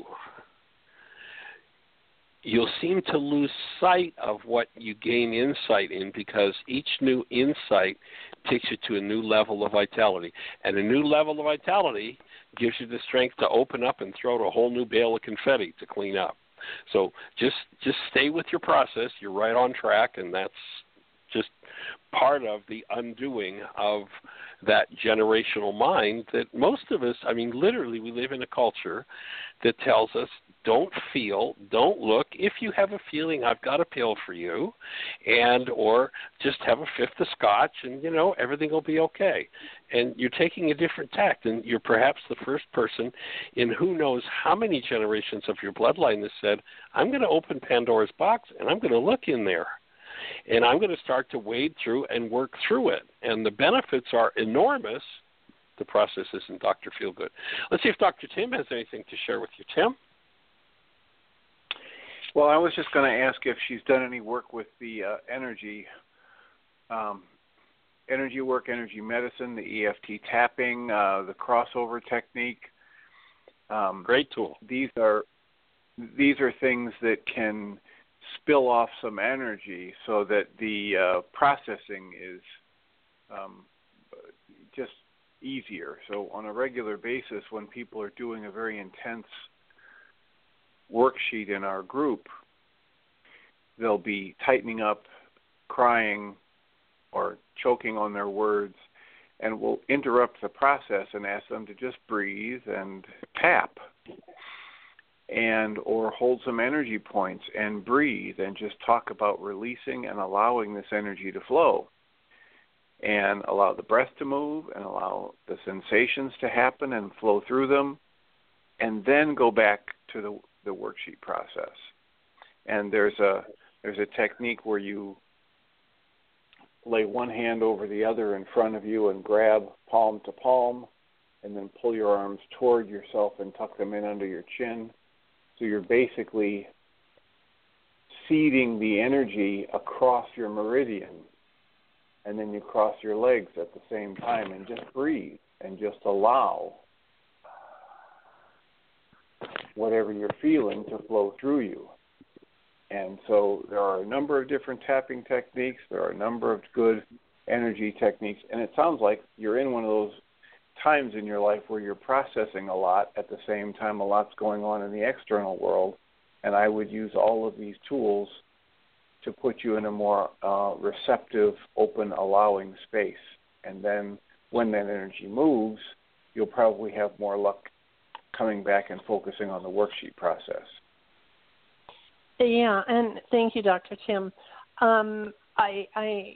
You'll seem to lose sight of what you gain insight in, because each new insight takes you to a new level of vitality. And a new level of vitality gives you the strength to open up and throw a whole new bale of confetti to clean up. So just stay with your process. You're right on track, and that's just part of the undoing of that generational mind that most of us, I mean, literally we live in a culture that tells us don't feel, don't look. If you have a feeling, I've got a pill for you, and or just have a fifth of scotch and, you know, everything will be okay. And you're taking a different tact, and you're perhaps the first person in who knows how many generations of your bloodline that said, I'm going to open Pandora's box and I'm going to look in there. And I'm going to start to wade through and work through it. And the benefits are enormous. The process isn't Dr. Feelgood. Let's see if Dr. Tim has anything to share with you. Tim? Well, I was just going to ask if she's done any work with the energy work, energy medicine, the EFT tapping, the crossover technique. Great tool. These are things that can spill off some energy so that the processing is just easier. So on a regular basis, when people are doing a very intense worksheet in our group, they'll be tightening up, crying, or choking on their words, and we'll interrupt the process and ask them to just breathe and tap, and or hold some energy points and breathe and just talk about releasing and allowing this energy to flow, and allow the breath to move and allow the sensations to happen and flow through them, and then go back to the worksheet process. And there's a technique where you lay one hand over the other in front of you and grab palm to palm, and then pull your arms toward yourself and tuck them in under your chin. So you're basically seeding the energy across your meridian, and then you cross your legs at the same time and just breathe and just allow whatever you're feeling to flow through you. And so there are a number of different tapping techniques. There are a number of good energy techniques. And it sounds like you're in one of those times in your life where you're processing a lot at the same time a lot's going on in the external world. And I would use all of these tools to put you in a more receptive, open, allowing space. And then when that energy moves, you'll probably have more luck coming back and focusing on the worksheet process. Yeah, and thank you, Dr. Tim. I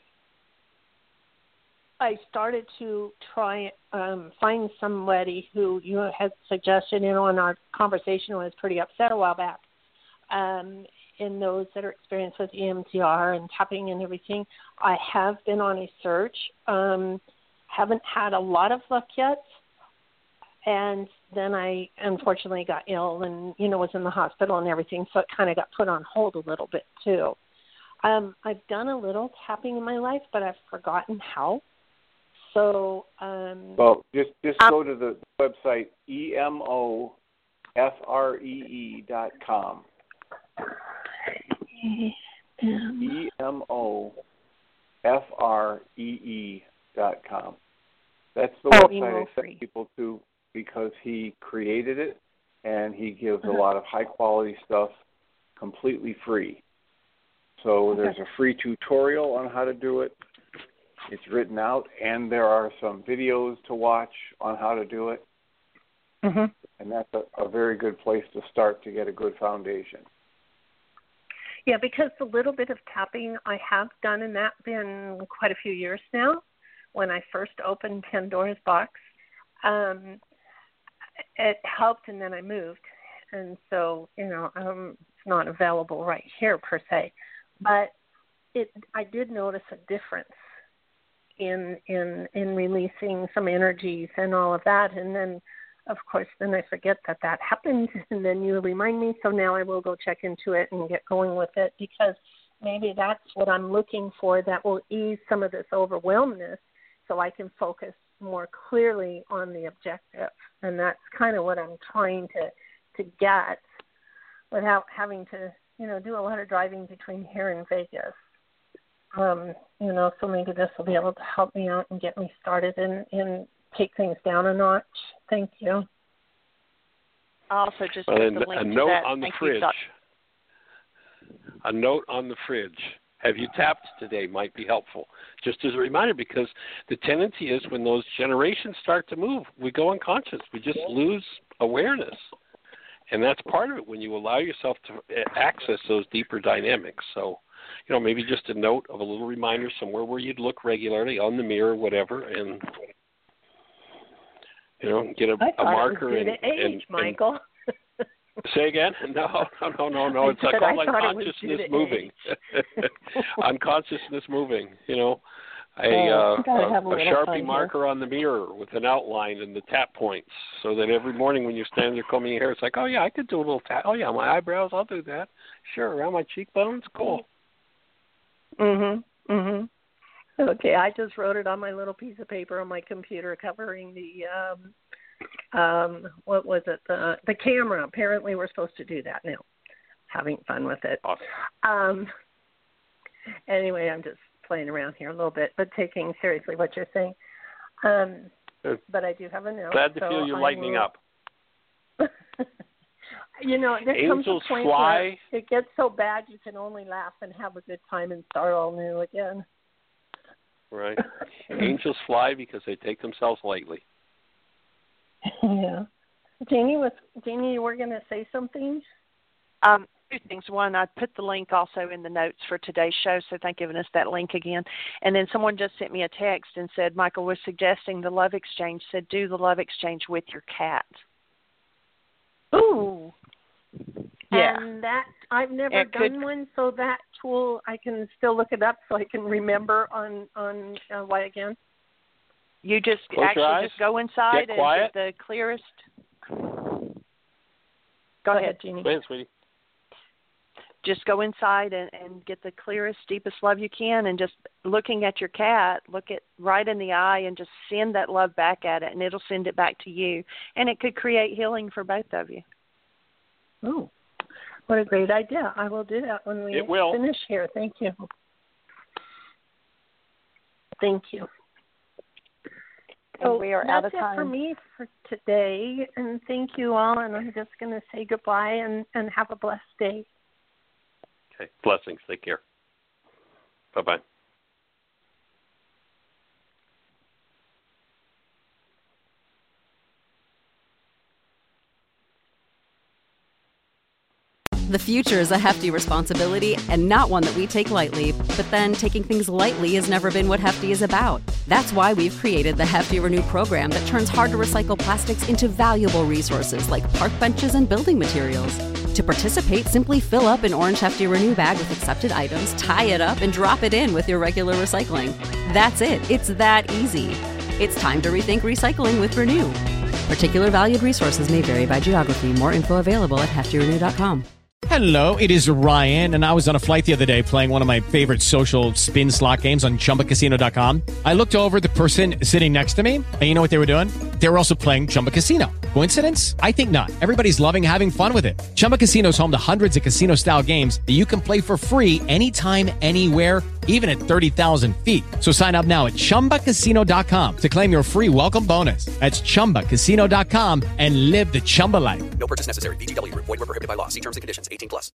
started to try find somebody who you had suggested, in our conversation, was pretty upset a while back. In those that are experienced with EMDR and tapping and everything, I have been on a search. Haven't had a lot of luck yet. And then I unfortunately got ill and, was in the hospital and everything, so it kind of got put on hold a little bit too. I've done a little tapping in my life, but I've forgotten how. So, well, just go to the website emofree.com. emofree.com. That's the website I send people to, because he created it, and he gives a lot of high-quality stuff completely free. So there's a free tutorial on how to do it. It's written out, and there are some videos to watch on how to do it. Mm-hmm. And that's a very good place to start to get a good foundation. Yeah, because the little bit of tapping I have done, and that's been quite a few years now, when I first opened Pandora's box, it helped, and then I moved. And so, it's not available right here per se. But I did notice a difference in releasing some energies and all of that. And then, of course, then I forget that happened, and then you remind me. So now I will go check into it and get going with it, because maybe that's what I'm looking for, that will ease some of this overwhelmness, so I can focus more clearly on the objective. And that's kind of what I'm trying to get without having to, do a lot of driving between here and Vegas. So maybe this will be able to help me out and get me started and take things down a notch. Thank you. Also, just put the link a to note that. on the Thank fridge. You, a note on the fridge. Have you tapped today? Might be helpful. Just as a reminder, because the tendency is when those generations start to move, we go unconscious. We just lose awareness. And that's part of it when you allow yourself to access those deeper dynamics. So, maybe just a note of a little reminder somewhere where you'd look regularly on the mirror, whatever, and, get a marker. And Michael. Say again? No. It's called unconsciousness moving. Unconsciousness moving, a Sharpie marker on the mirror with an outline and the tap points, so that every morning when you stand there combing your hair, it's like, oh, yeah, I could do a little tap. Oh, yeah, my eyebrows, I'll do that. Sure, around my cheekbones, cool. Mm-hmm. Okay, I just wrote it on my little piece of paper on my computer covering the what was it? The camera. Apparently, we're supposed to do that now. Having fun with it. Awesome. Anyway, I'm just playing around here a little bit, but taking seriously what you're saying. But I do have a note. Glad to feel you lightening up. There comes a point where it gets so bad you can only laugh and have a good time and start all new again. Right. Angels fly because they take themselves lightly. Yeah. Jeannie, you were going to say something? Two things. One, I put the link also in the notes for today's show, so thank you for giving us that link again. And then someone just sent me a text and said, Michael was suggesting the love exchange, said do the love exchange with your cat. Ooh. Yeah. And that I've never done one, so that tool I can still look it up so I can remember on what again? You just Close your eyes, just go inside get quiet. and get the clearest. Go ahead, Jeannie. Go ahead, sweetie. Just go inside and get the clearest, deepest love you can, and just looking at your cat, look it right in the eye and just send that love back at it, and it'll send it back to you. And it could create healing for both of you. Oh, what a great idea. I will do that when we finish here. Thank you. Thank you. So we are out of time. That's it for me for today, and thank you all, and I'm just going to say goodbye and have a blessed day. Okay. Blessings. Take care. Bye-bye. The future is a hefty responsibility and not one that we take lightly, but then taking things lightly has never been what Hefty is about. That's why we've created the Hefty Renew program that turns hard-to-recycle plastics into valuable resources like park benches and building materials. To participate, simply fill up an orange Hefty Renew bag with accepted items, tie it up, and drop it in with your regular recycling. That's it. It's that easy. It's time to rethink recycling with Renew. Particular valued resources may vary by geography. More info available at heftyrenew.com. Hello, it is Ryan, and I was on a flight the other day playing one of my favorite social spin slot games on ChumbaCasino.com. I looked over at the person sitting next to me, and you know what they were doing? They were also playing Chumba Casino. Coincidence? I think not. Everybody's loving having fun with it. Chumba Casino is home to hundreds of casino-style games that you can play for free anytime, anywhere, even at 30,000 feet. So sign up now at ChumbaCasino.com to claim your free welcome bonus. That's ChumbaCasino.com and live the Chumba life. No purchase necessary. VGW. Void where prohibited by law. See terms and conditions. 18+.